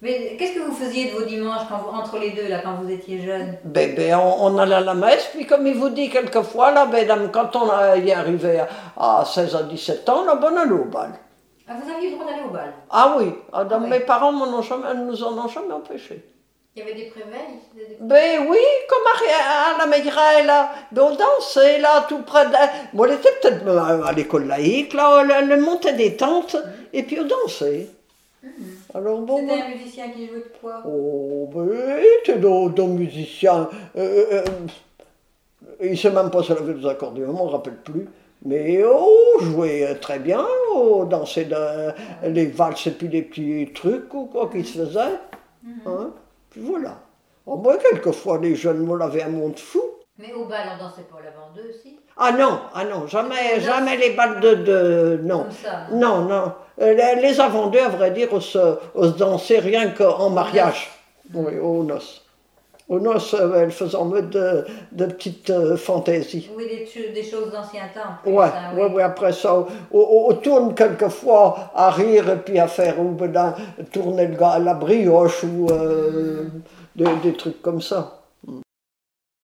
Mais qu'est-ce que vous faisiez de vos dimanches entre les deux, là, quand vous étiez jeune? On allait à la messe, puis comme il vous dit quelquefois, là, quand on y est arrivé à 16 à 17 ans, là, on allait au bal. Ah, vous aviez le droit d'aller au bal? Ah oui, Oui. mes parents nous en ont jamais empêchés. Il y avait des préveilles? Oui, comme à la Maigret, là, on dansait, là, tout près de... Bon, on était peut-être à l'école laïque, là, on montait des tentes, et puis on dansait. Alors, bon, c'était un musicien qui jouait de quoi? Oh, c'était d'un musicien. Il ne sait même pas se laver des accordéons, on ne me rappelle plus. Mais on jouait très bien, on dansait les valses et puis les petits trucs ou quoi qui se faisaient. Hein? Puis voilà. Oh, moi, quelquefois, les jeunes me l'avaient un monde fou. Mais au bal, on dansait pas la vendeuse aussi? Ah non, jamais les balles non. Comme ça, non. Les avant-deux, à vrai dire, on se dansait rien qu'en mariage. Oui, aux noces. Aux noces, elles faisaient en mode de petites fantaisies. Oui, des choses d'ancien temps. Oui, après ça, on tourne quelquefois à rire et puis à faire tourner la brioche ou des trucs comme ça.